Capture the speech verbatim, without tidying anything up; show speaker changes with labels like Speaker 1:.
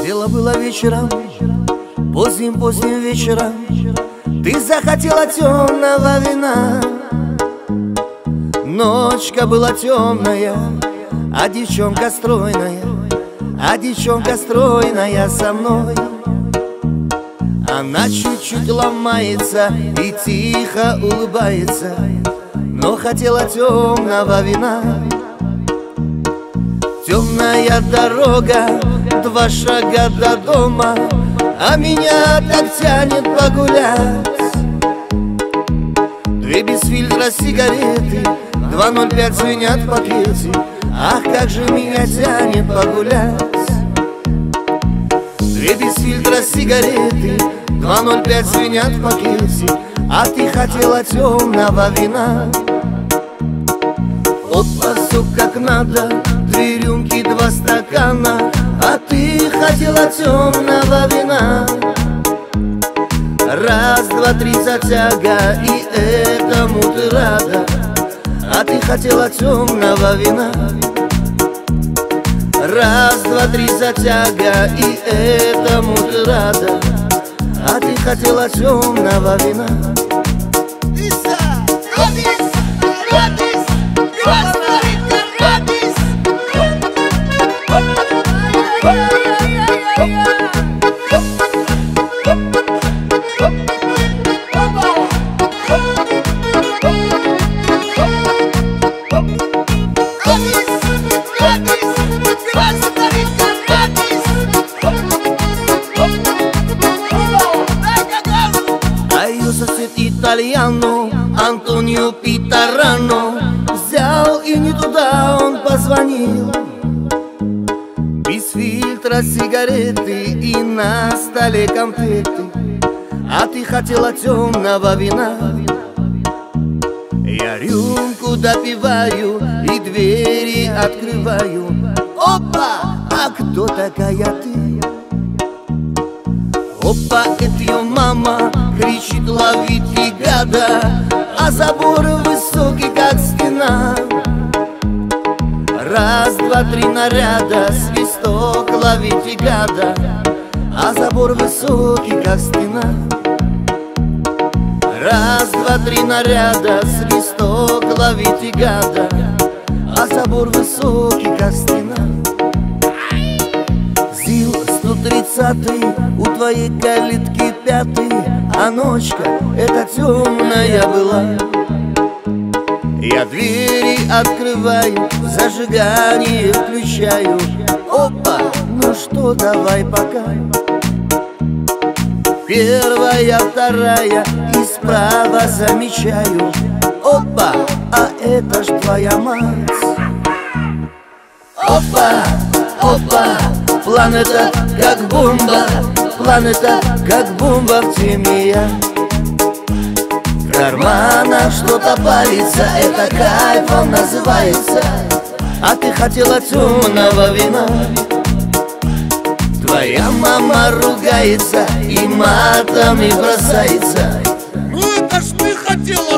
Speaker 1: Дело было вечером, поздним-поздним вечером. Ты захотела темного вина. Ночка была темная, а девчонка стройная, а девчонка стройная со мной. Она чуть-чуть ломается и тихо улыбается, но хотела темного вина. Темная дорога, два шага до дома, а меня так тянет погулять. Две без фильтра сигареты, два ноль пять звенят в пакете. Ах, как же меня тянет погулять. Две без фильтра сигареты, два ноль пять звенят в пакете. А ты хотела темного вина. Опа, все как надо, две рюмки, два стакана, а ты хотела темного вина. Раз, два, три, затяга, и этому ты рада, а ты хотела темного вина. Раз, два, три, затяга, и этому ты рада, а ты хотела темного вина. Сосед итальяно, Антонио Питарано, взял и не туда он позвонил. Без фильтра сигареты и на столе конфеты, а ты хотела темного вина. Я рюмку допиваю и двери открываю. Опа, а кто такая ты? Опа, это ее мама кричит: ловите гада, а забор высокий, как стена. Раз, два, три наряда, свисток, ловите гада, а забор высокий, как стена. Раз, два, три наряда, свисток, ловите гада, а забор высокий, как стена. ЗИЛ сто тридцатый, у твоей калитки пятый, а ночка эта темная была. Я двери открываю, зажигание включаю. Опа, ну что, давай пока. Первая, вторая и справа замечаю. Опа, а это ж твоя мать. Опа, опа, планета как бомба, планета как бомба в теме я. В карманах что-то палится, это кайфом называется, а ты хотела темного вина. Твоя мама ругается и матом и бросается.
Speaker 2: Ну это ж ты хотела